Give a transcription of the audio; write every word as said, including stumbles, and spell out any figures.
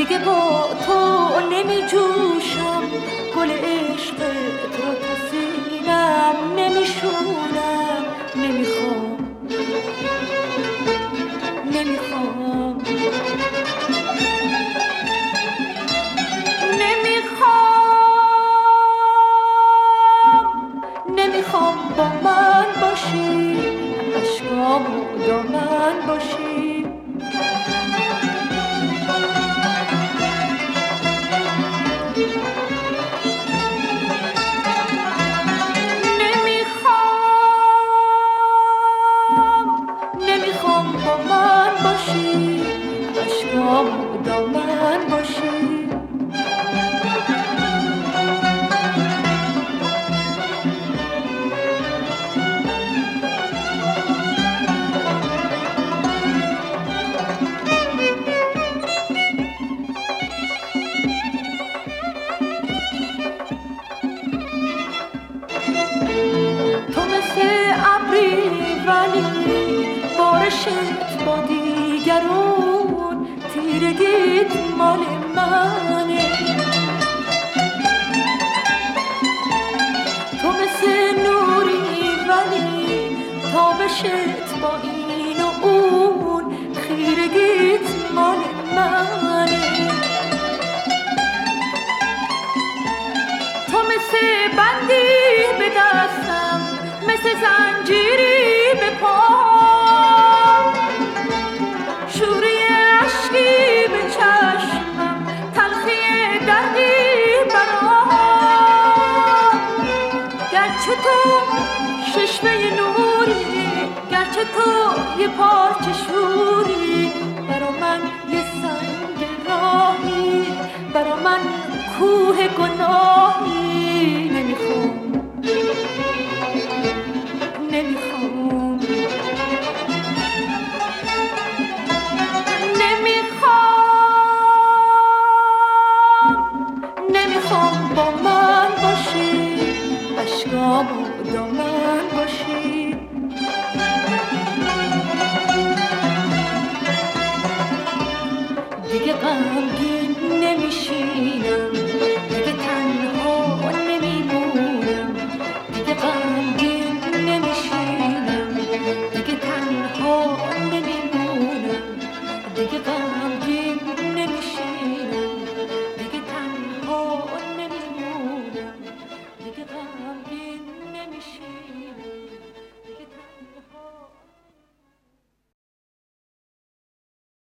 دیگه با تو نمی جوشم، گل عشقت رو تو سینم نمی شونم، نمیخوام نمیخوام نمیخوام نمیخوام با من باشی، اشکامو دامن باشی. دامن باشی. تو مثل ابری ولی بارشت با دیگرون، تیرگیت مال منه. تو مثل نوری ولی تابشت با این و اون، خیرگیت مال منه. تو مثل بندی به دستم، مثل زنجیری به پام، شوری عشقی به چشمم، تلخی دردی برام. گرچه تو ششمه نوری، گرچه تو یه پارچه شوری، برا من یه سنگ راهی، برا من کوه گناهی. نمیخوام نمیخوام نمیخوام نمیخوام با من باشی، اشکامو دامن باشی. دیگه غمگین نمیشینم، دیگه تنها نمیمونم، دیگه غمگین نمیشینم، دیگه تنها نمیمونم، دیگه غم